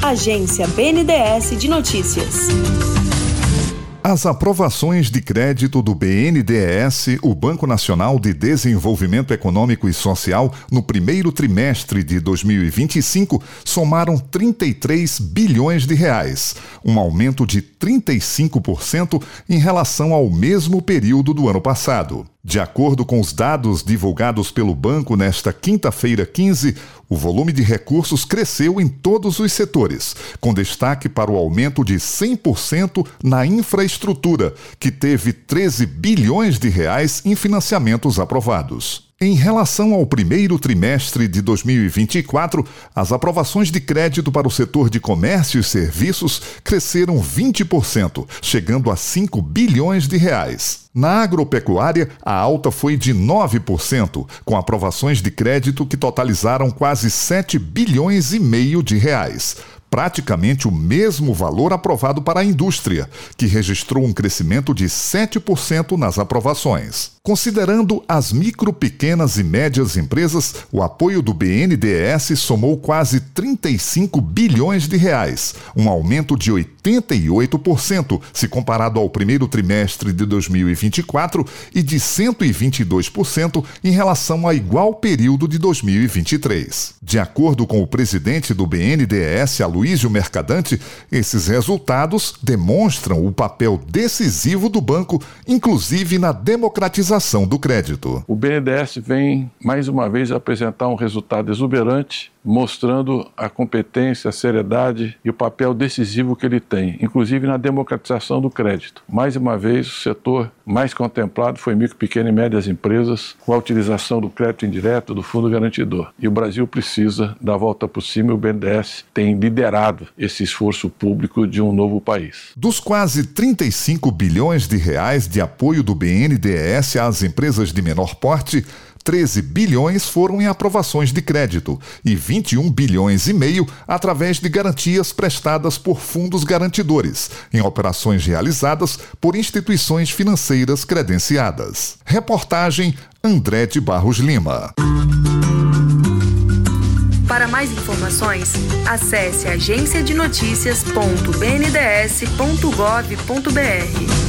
Agência BNDES de Notícias. As aprovações de crédito do BNDES, o Banco Nacional de Desenvolvimento Econômico e Social, no primeiro trimestre de 2025, somaram 33 bilhões de reais, um aumento de 35% em relação ao mesmo período do ano passado. De acordo com os dados divulgados pelo banco nesta quinta-feira 15, o volume de recursos cresceu em todos os setores, com destaque para o aumento de 100% na infraestrutura, que teve 13 bilhões de reais em financiamentos aprovados. Em relação ao primeiro trimestre de 2024, as aprovações de crédito para o setor de comércio e serviços cresceram 20%, chegando a 5 bilhões de reais. Na agropecuária, a alta foi de 9%, com aprovações de crédito que totalizaram quase 7 bilhões e meio de reais. Praticamente o mesmo valor aprovado para a indústria, que registrou um crescimento de 7% nas aprovações. Considerando as micro, pequenas e médias empresas, o apoio do BNDES somou quase 35 bilhões de reais, um aumento de 88% se comparado ao primeiro trimestre de 2024 e de 122% em relação ao igual período de 2023. De acordo com o presidente do BNDES, Aloísio Mercadante, esses resultados demonstram o papel decisivo do banco, inclusive na democratização do crédito. O BNDES vem, mais uma vez, apresentar um resultado exuberante, mostrando a competência, a seriedade e o papel decisivo que ele tem, inclusive na democratização do crédito. Mais uma vez, o setor mais contemplado foi micro, pequenas e médias empresas, com a utilização do crédito indireto do Fundo Garantidor. E o Brasil precisa dar a volta por cima e o BNDES tem liderado esse esforço público de um novo país. Dos quase 35 bilhões de reais de apoio do BNDES às empresas de menor porte, 13 bilhões foram em aprovações de crédito e 21 bilhões e meio através de garantias prestadas por fundos garantidores, em operações realizadas por instituições financeiras credenciadas. Reportagem André de Barros Lima. Para mais informações, acesse agenciadenoticias.bnds.gov.br.